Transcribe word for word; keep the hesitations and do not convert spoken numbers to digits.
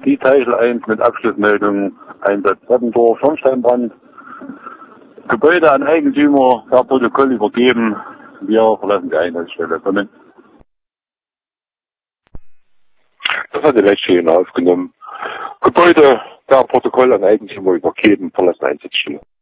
Die Teichel eins mit Abschlussmeldung, Einsatz Treppendorf, Schornsteinbrand. Gebäude an Eigentümer per Protokoll übergeben. Wir verlassen die Einsatzstelle. Kommen. Das hat die Leitstelle aufgenommen. Gebäude per Protokoll an Eigentümer übergeben, verlassen Einsatzstelle.